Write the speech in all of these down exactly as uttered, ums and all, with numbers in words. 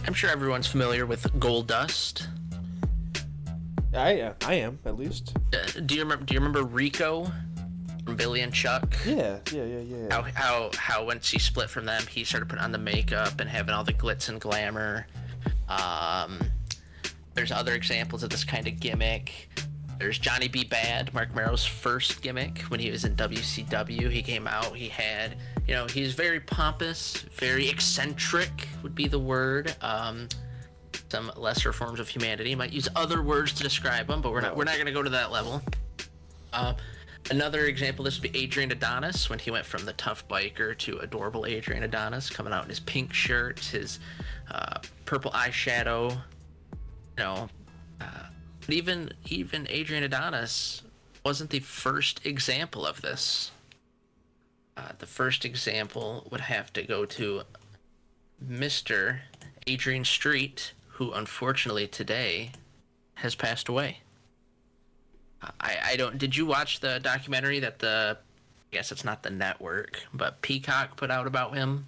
I'm sure everyone's familiar with Goldust. I uh, I am at least. Uh, do you remember? Do you remember Rico from Billy and Chuck? Yeah, yeah, yeah, yeah. How how how once he split from them, he started putting on the makeup and having all the glitz and glamour. Um, there's other examples of this kind of gimmick. There's Johnny B. Bad, Mark Merrow's first gimmick when he was in W C W. He came out, he had, you know, he's very pompous, very eccentric would be the word. Um, some lesser forms of humanity might use other words to describe him, but we're not we're not going to go to that level. Uh, another example, this would be Adrian Adonis when he went from the tough biker to adorable Adrian Adonis, coming out in his pink shirt, his uh, purple eyeshadow, you know. Uh, But even even Adrian Adonis wasn't the first example of this. Uh, the first example would have to go to Mister Adrian Street, who unfortunately today has passed away. I, I don't. Did you watch the documentary that the? I guess it's not the network, but Peacock put out about him?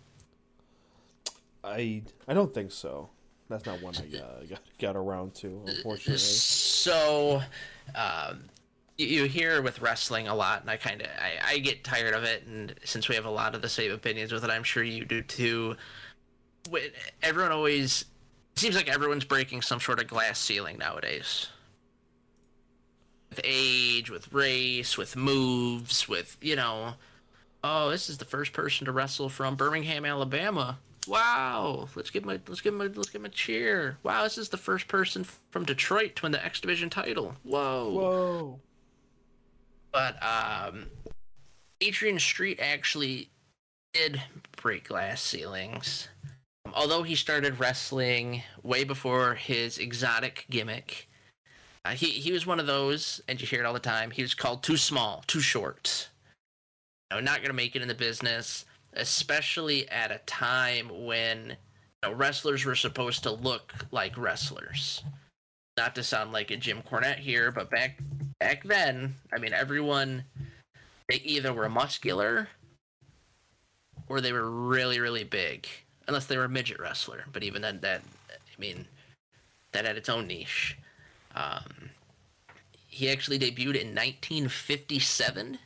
I I don't think so. That's not one I uh, got got around to, unfortunately. So, um, you, you hear with wrestling a lot, and I kind of I, I get tired of it. And since we have a lot of the same opinions with it, I'm sure you do too. When, everyone always it seems like everyone's breaking some sort of glass ceiling nowadays. With age, with race, with moves, with you know, oh, this is the first person to wrestle from Birmingham, Alabama. Wow, let's give him a let's give him a let's give him a cheer. Wow, this is the first person from Detroit to win the X Division title. Whoa. Whoa. But um Adrian Street actually did break glass ceilings. Um, although he started wrestling way before his exotic gimmick. Uh, he he was one of those, and you hear it all the time. He was called too small, too short. You know, not gonna make it in the business. Especially at a time when you know, wrestlers were supposed to look like wrestlers. Not to sound like a Jim Cornette here, but back back then, I mean, everyone, they either were muscular or they were really, really big. Unless they were a midget wrestler. But even then, that, I mean, that had its own niche. Um, he actually debuted in nineteen fifty-seven.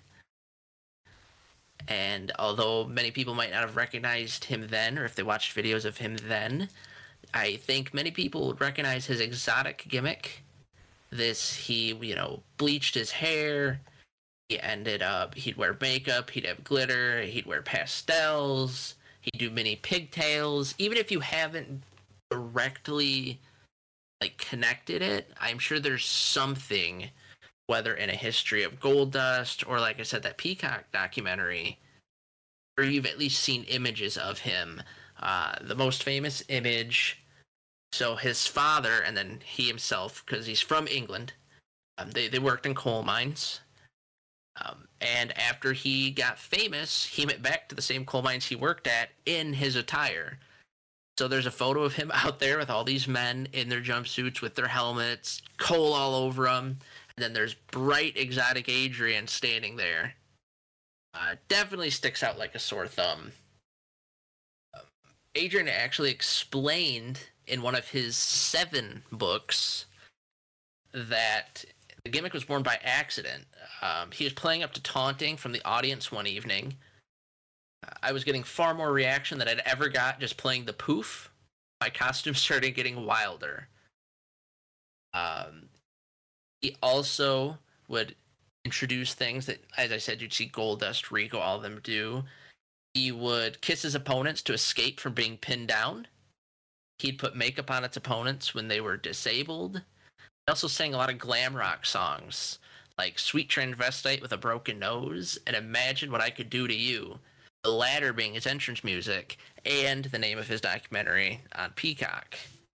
And although many people might not have recognized him then, or if they watched videos of him then, I think many people would recognize his exotic gimmick. This, he, you know, bleached his hair. He ended up, he'd wear makeup, he'd have glitter, he'd wear pastels, he'd do mini pigtails. Even if you haven't directly, like, connected it, I'm sure there's something, whether in a history of Goldust or, like I said, that Peacock documentary, where you've at least seen images of him. Uh, the most famous image, so his father and then he himself, because he's from England, um, they, they worked in coal mines. Um, and after he got famous, he went back to the same coal mines he worked at in his attire. So there's a photo of him out there with all these men in their jumpsuits with their helmets, coal all over them. And then there's bright, exotic Adrian standing there. Uh, definitely sticks out like a sore thumb. Um, Adrian actually explained in one of his seven books that the gimmick was born by accident. Um, he was playing up to taunting from the audience one evening. Uh, I was getting far more reaction than I'd ever got just playing the poof. My costume started getting wilder. Um... He also would introduce things that, as I said, you'd see Goldust, Rico, all of them do. He would kiss his opponents to escape from being pinned down. He'd put makeup on its opponents when they were disabled. He also sang a lot of glam rock songs, like Sweet Transvestite with a Broken Nose and Imagine What I Could Do to You, the latter being his entrance music and the name of his documentary on Peacock.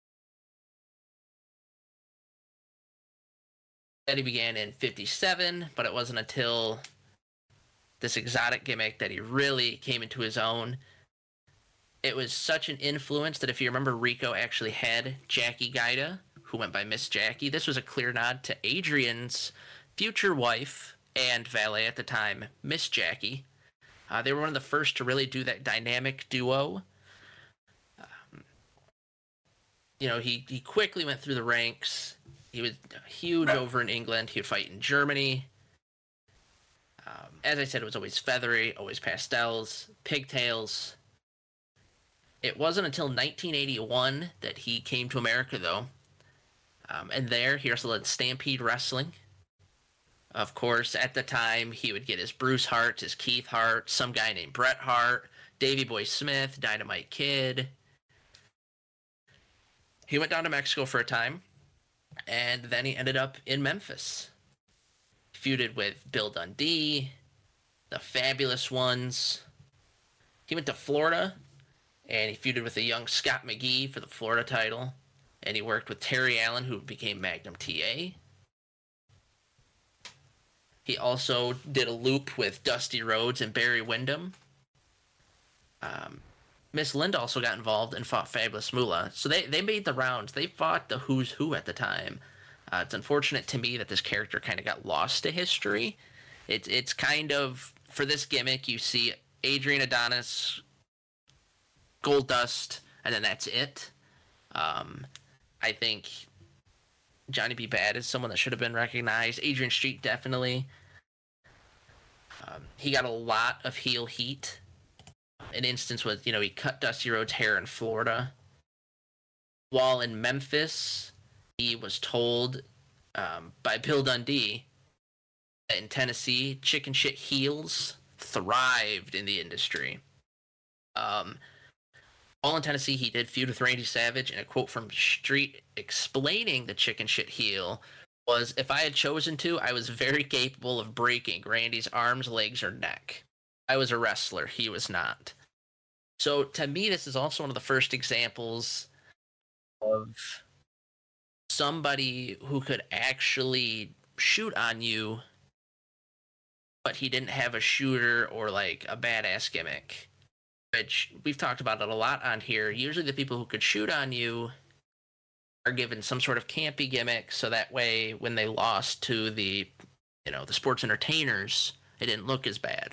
He began in fifty-seven, but it wasn't until this exotic gimmick that he really came into his own. It was such an influence that if you remember, Rico actually had Jackie Gaida, who went by Miss Jackie. This was a clear nod to Adrian's future wife and valet at the time, Miss Jackie. Uh, they were one of the first to really do that dynamic duo. Um, you know, he, he quickly went through the ranks. He was huge over in England. He would fight in Germany. Um, as I said, it was always feathery, always pastels, pigtails. It wasn't until nineteen eighty-one that he came to America, though. Um, and there, he wrestled at Stampede Wrestling. Of course, at the time, he would get his Bruce Hart, his Keith Hart, some guy named Bret Hart, Davey Boy Smith, Dynamite Kid. He went down to Mexico for a time, and then he ended up in Memphis. He feuded with Bill Dundee, the Fabulous Ones. He went to Florida, and he feuded with a young Scott McGhee for the Florida title. And he worked with Terry Allen, who became Magnum T A. He also did a loop with Dusty Rhodes and Barry Windham. Um, Miss Linda also got involved and fought Fabulous Moolah. So they, they made the rounds. They fought the who's who at the time. Uh, it's unfortunate to me that this character kind of got lost to history. It's it's kind of, for this gimmick, you see Adrian Adonis, Goldust, and then that's it. Um, I think Johnny B. Bad is someone that should have been recognized. Adrian Street, definitely. Um, he got a lot of heel heat. An instance was, you know, he cut Dusty Rhodes' hair in Florida. While in Memphis, he was told um, by Bill Dundee that in Tennessee, chicken shit heels thrived in the industry. Um, while in Tennessee, he did feud with Randy Savage, and a quote from Street explaining the chicken shit heel was, "If I had chosen to, I was very capable of breaking Randy's arms, legs, or neck. I was a wrestler. He was not." So to me, this is also one of the first examples of somebody who could actually shoot on you, but he didn't have a shooter or like a badass gimmick. Which we've talked about it a lot on here. Usually the people who could shoot on you are given some sort of campy gimmick, so that way when they lost to the, you know, the sports entertainers, it didn't look as bad.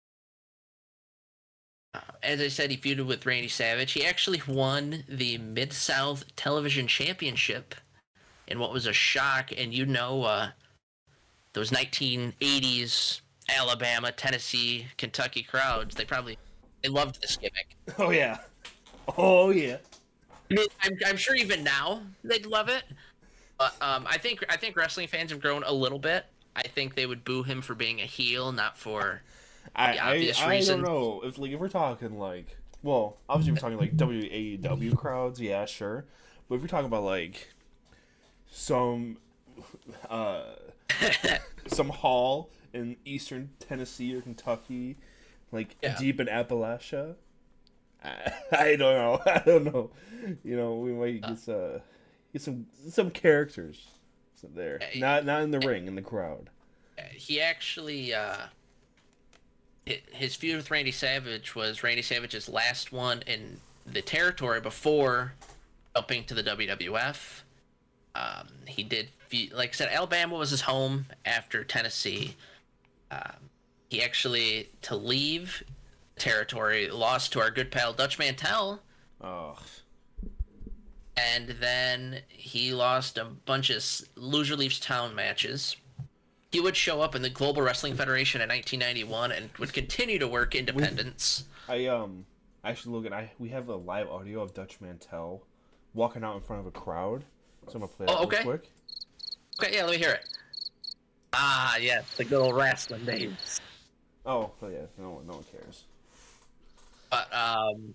Uh, as I said, he feuded with Randy Savage. He actually won the Mid-South Television Championship in what was a shock. And you know, uh, those nineteen eighties Alabama, Tennessee, Kentucky crowds, they probably they loved this gimmick. Oh, yeah. Oh, yeah. I mean, I'm, I'm sure even now they'd love it. But um, I think I think wrestling fans have grown a little bit. I think they would boo him for being a heel, not for I, the obvious I, I reason. don't know. If, like, if we're talking, like... Well, obviously we're talking, like, W A E W crowds, yeah, sure. But if we're talking about, like, some... Uh, some hall in eastern Tennessee or Kentucky, like, Yeah. deep in Appalachia... I, I don't know. I don't know. You know, we might get, uh, get some some characters there. Yeah, Not not in the ring, in the crowd. He actually, uh, his feud with Randy Savage was Randy Savage's last one in the territory before jumping to the W W F. Um, he did, like I said, Alabama was his home after Tennessee. Um, he actually, to leave territory, lost to our good pal Dutch Mantel. Oh. And then he lost a bunch of Loser Leaves Town matches. He would show up in the Global Wrestling Federation in nineteen ninety-one and would continue to work independence. I um actually look at I we have a live audio of Dutch Mantel walking out in front of a crowd. So I'm gonna play that Oh, okay. real quick. Okay, yeah, let me hear it. Ah, yeah, the good old wrestling days. Oh, oh yeah, no one no one cares. But um,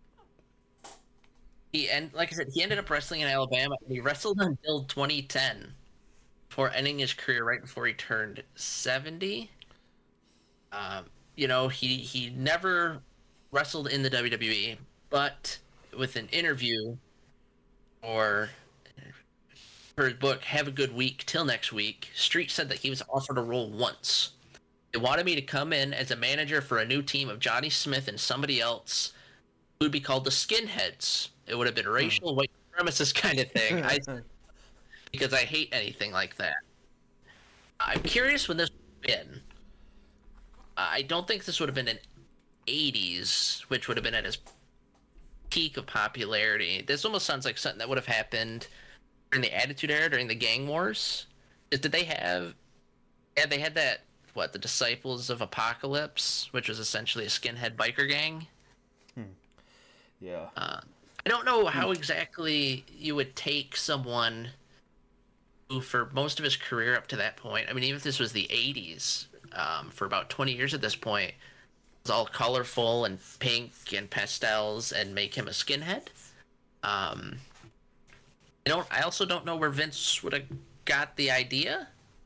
he and like I said, he ended up wrestling in Alabama. And he wrestled until twenty ten, before ending his career right before he turned seventy. Um, you know, he he never wrestled in the W W E, but with an interview or for his book, Have a Good Week Till Next Week, Street said that he was offered a role once. They wanted me to come in as a manager for a new team of Johnny Smith and somebody else who would be called the Skinheads. It would have been racial and white supremacist kind of thing. I, because I hate anything like that. I'm curious when this would have been. I don't think this would have been in eighties, which would have been at his peak of popularity. This almost sounds like something that would have happened during the Attitude Era, during the Gang Wars. Is did they have? Yeah, they had that. What, the Disciples of Apocalypse, which was essentially a skinhead biker gang. Hmm. Yeah. Uh, I don't know how exactly you would take someone who, for most of his career up to that point, I mean, even if this was the eighties, um, for about twenty years at this point, was all colorful and pink and pastels, and make him a skinhead. Um, I don't. I also don't know where Vince would have got the idea.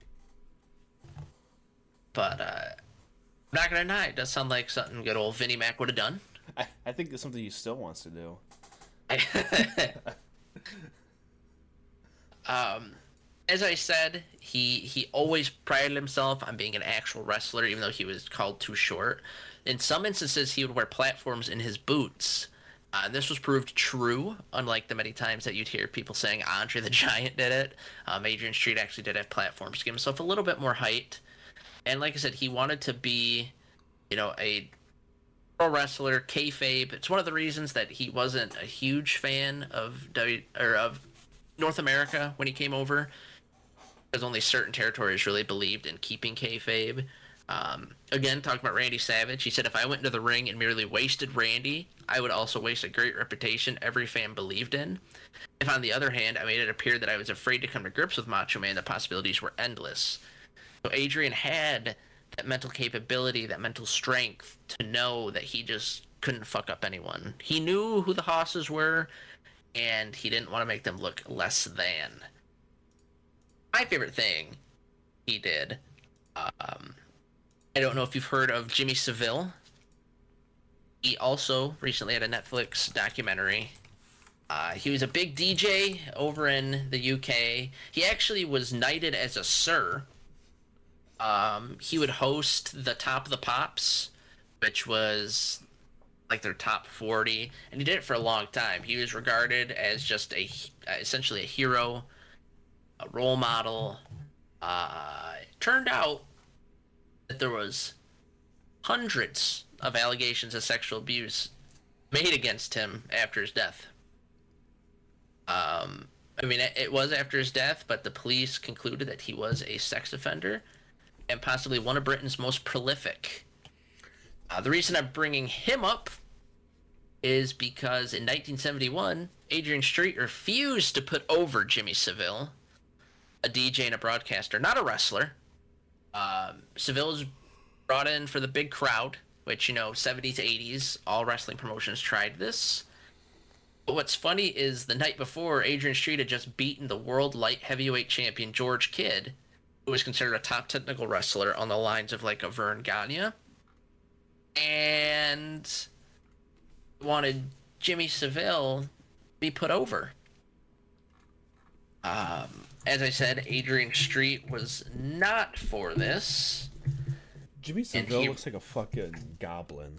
But uh, I'm not gonna deny, it does sound like something good old Vinnie Mac would have done. I, I think it's something he still wants to do. um, as I said, he he always prided himself on being an actual wrestler, even though he was called too short. In some instances, he would wear platforms in his boots. Uh, this was proved true, unlike the many times that you'd hear people saying Andre the Giant did it. Um, Adrian Street actually did have platforms to give himself a little bit more height. And like I said, he wanted to be, you know, a pro wrestler, kayfabe. It's one of the reasons that he wasn't a huge fan of W or of North America when he came over, because only certain territories really believed in keeping kayfabe. Um, again, talking about Randy Savage, he said, if I went into the ring and merely wasted Randy, I would also waste a great reputation every fan believed in. If, on the other hand, I made it appear that I was afraid to come to grips with Macho Man, the possibilities were endless. So Adrian had that mental capability, that mental strength to know that he just couldn't fuck up anyone. He knew who the Hosses were, and he didn't want to make them look less than. My favorite thing he did, um, I don't know if you've heard of Jimmy Savile. He also recently had a Netflix documentary. Uh, he was a big D J over in the U K. He actually was knighted as a Sir. Um, he would host the Top of the Pops, which was like their top forty, and he did it for a long time. He was regarded as just a essentially a hero, a role model. Uh, it turned out that there was hundreds of allegations of sexual abuse made against him after his death. Um, I mean, it, it was after his death, but the police concluded that he was a sex offender and possibly one of Britain's most prolific. Uh, the reason I'm bringing him up is because in nineteen seventy-one, Adrian Street refused to put over Jimmy Savile, a D J and a broadcaster, not a wrestler. Um, Savile was brought in for the big crowd, which, you know, seventies, eighties, all wrestling promotions tried this. But what's funny is the night before, Adrian Street had just beaten the world light heavyweight champion George Kidd, who was considered a top technical wrestler on the lines of like a Vern Gagne, and wanted Jimmy Savile be put over. Um, as I said, Adrian Street was not for this. Jimmy Savile he... looks like a fucking goblin.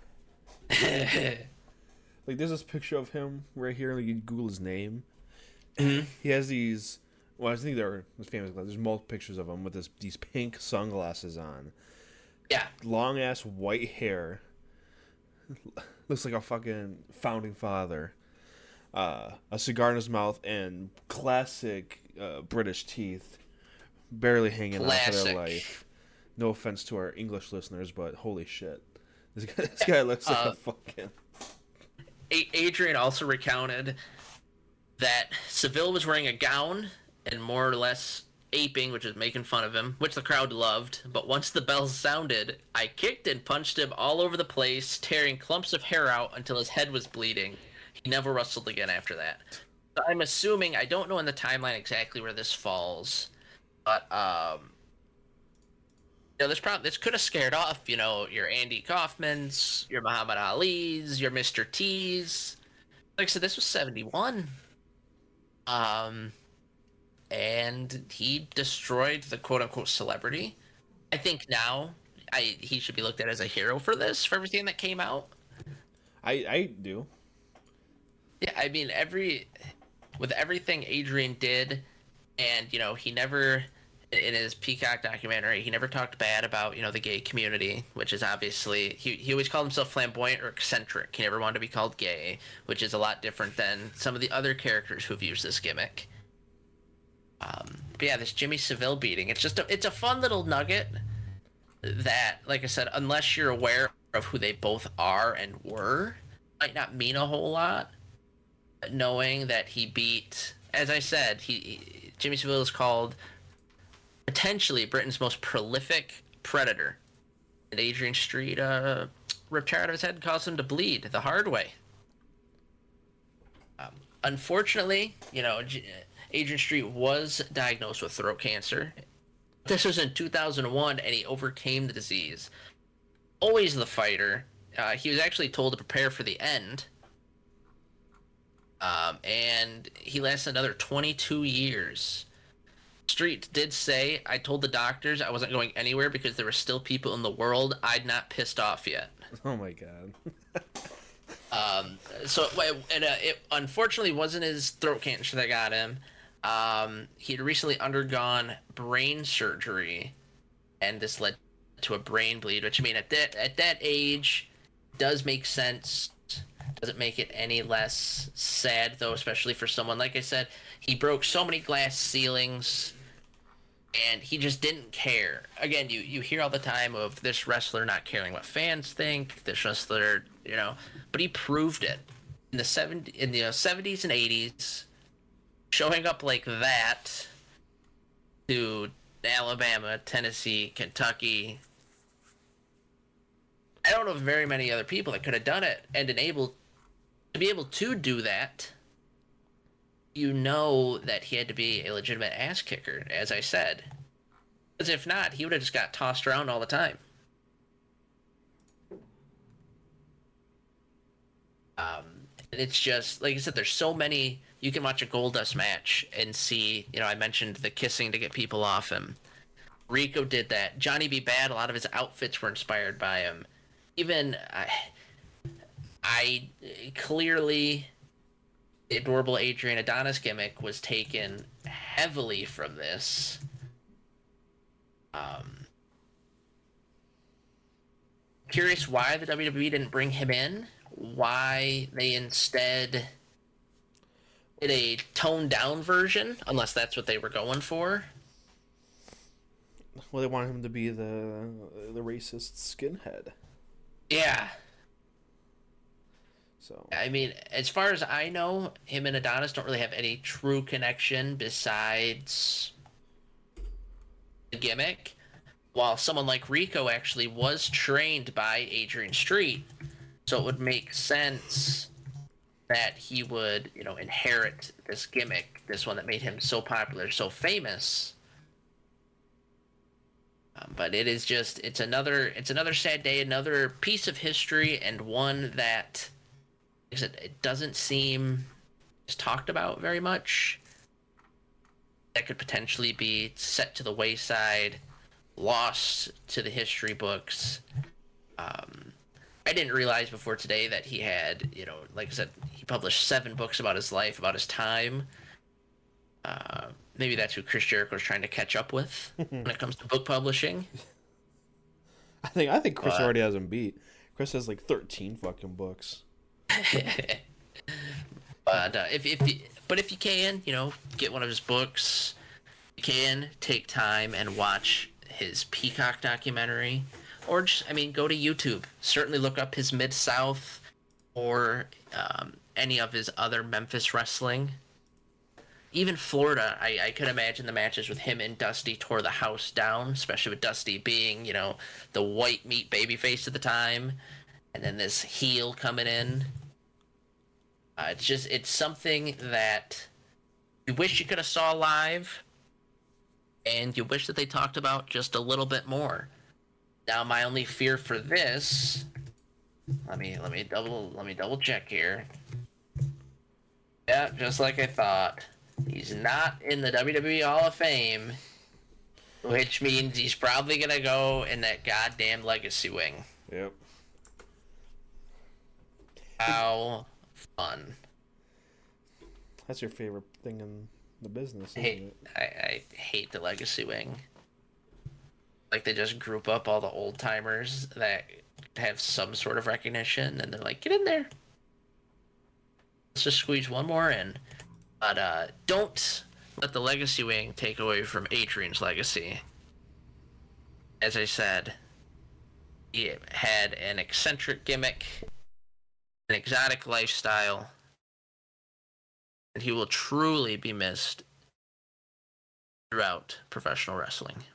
Like, there's this picture of him right here. Like, you Google his name. Mm-hmm. He has these. Well, I think they're famous. There's multiple pictures of him with this these pink sunglasses on. Yeah. Long ass white hair. Looks like a fucking founding father. Uh, a cigar in his mouth and classic uh, British teeth, barely hanging Classic. out of their life. No offense to our English listeners, but holy shit, this guy, this guy looks like uh, a fucking. A- Adrian also recounted that Savile was wearing a gown and more or less aping, which is making fun of him, which the crowd loved. But once the bells sounded, I kicked and punched him all over the place, tearing clumps of hair out until his head was bleeding. He never wrestled again after that. So I'm assuming, I don't know in the timeline exactly where this falls, but um, you know, this probably this could have scared off, you know, your Andy Kaufmans, your Muhammad Ali's, your Mister T's. Like I said, this was seventy-one. Um, and he destroyed the quote-unquote celebrity. I think now I he should be looked at as a hero for this, for everything that came out. I I do. Yeah, I mean, every with everything Adrian did, and you know, he never in his Peacock documentary, he never talked bad about, you know, the gay community, which is obviously, he, he always called himself flamboyant or eccentric. He never wanted to be called gay, which is a lot different than some of the other characters who've used this gimmick. Um, but yeah, this Jimmy Savile beating, it's just a, it's a fun little nugget that, like I said, unless you're aware of who they both are and were, might not mean a whole lot. Knowing that he beat, as I said, he, he Jimmy Savile is called potentially Britain's most prolific predator. And Adrian Street uh, ripped hair out of his head and caused him to bleed the hard way. Um, unfortunately, you know, Adrian Street was diagnosed with throat cancer. This was in two thousand one, and he overcame the disease. Always the fighter. Uh, he was actually told to prepare for the end. Um, and he lasted another twenty-two years. Street did say, I told the doctors I wasn't going anywhere because there were still people in the world I'd not pissed off yet. Oh my god. um, so, and, uh, it unfortunately wasn't his throat cancer that got him. Um, he had recently undergone brain surgery, and this led to a brain bleed, which, I mean, at that, at that age, does make sense. Doesn't make it any less sad, though, especially for someone, like I said, he broke so many glass ceilings, and he just didn't care. Again, you, you hear all the time of this wrestler not caring what fans think, this wrestler, you know, but he proved it. In the, seven, in the seventies and eighties, showing up like that to Alabama, Tennessee, Kentucky, I don't know of very many other people that could have done it and enabled to be able to do that. You know that he had to be a legitimate ass kicker, as I said. Because if not, he would have just got tossed around all the time. Um, and it's just, like I said, there's so many. You can watch a Goldust match and see, you know, I mentioned the kissing to get people off him. Rico did that. Johnny B. Bad, a lot of his outfits were inspired by him. Even, I, I clearly, the adorable Adrian Adonis gimmick was taken heavily from this. Um, curious why the W W E didn't bring him in. Why they instead did a toned down version, unless that's what they were going for. Well, they wanted him to be the the racist skinhead. Yeah. So I mean, as far as I know, him and Adonis don't really have any true connection besides the gimmick. While someone like Rico actually was trained by Adrian Street, so it would make sense that he would, you know, inherit this gimmick, this one that made him so popular, so famous. Um, but it is just, it's another, it's another sad day, another piece of history, and one that, like I said, it doesn't seem is talked about very much. That could potentially be set to the wayside, lost to the history books. Um, I didn't realize before today that he had, you know, like I said, he published seven books about his life, about his time. Uh, maybe that's who Chris Jericho is trying to catch up with when it comes to book publishing. I think I think Chris but, already has him beat. Chris has like thirteen fucking books. but uh, if if you, but if you can, you know, get one of his books. You can take time and watch his Peacock documentary, or just, I mean, go to YouTube. Certainly look up his Mid-South or um, any of his other Memphis wrestling. Even Florida, I, I could imagine the matches with him and Dusty tore the house down, especially with Dusty being, you know, the white meat babyface at the time, and then this heel coming in. Uh, it's just, it's something that you wish you could have saw live, and you wish that they talked about just a little bit more. Now, my only fear for this, let me let me double let me double check here. Yeah, just like I thought. He's not in the W W E Hall of Fame, which means he's probably gonna go in that goddamn legacy wing. Yep. How fun. That's your favorite thing in the business, I isn't hate, it? I, I hate the Legacy Wing. Like, they just group up all the old timers that have some sort of recognition, and they're like, get in there. Let's just squeeze one more in. But uh, don't let the Legacy Wing take away from Adrian's legacy. As I said, he had an eccentric gimmick, an exotic lifestyle, and he will truly be missed throughout professional wrestling.